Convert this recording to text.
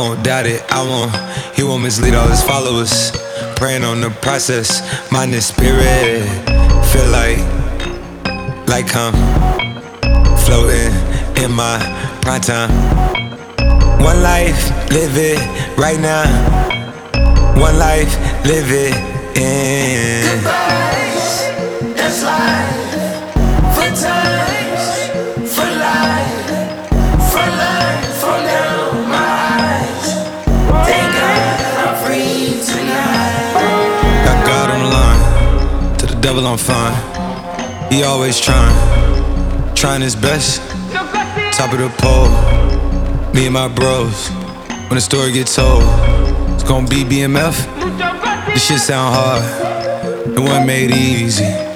won't doubt it, I won't. He won't mislead all his followers. Praying on the process, mind and spirit. Feel like I'm floating in my prime time. One life, live it right now. One life, live it in. Goodbyes, that's life. For times, for life, from down my eyes. Thank God I'm free tonight. Got God on the line, to the devil I'm fine. He always trying his best. Top of the pole, me and my bros. When the story gets told, it's gonna be BMF. This shit sound hard, it wasn't made easy.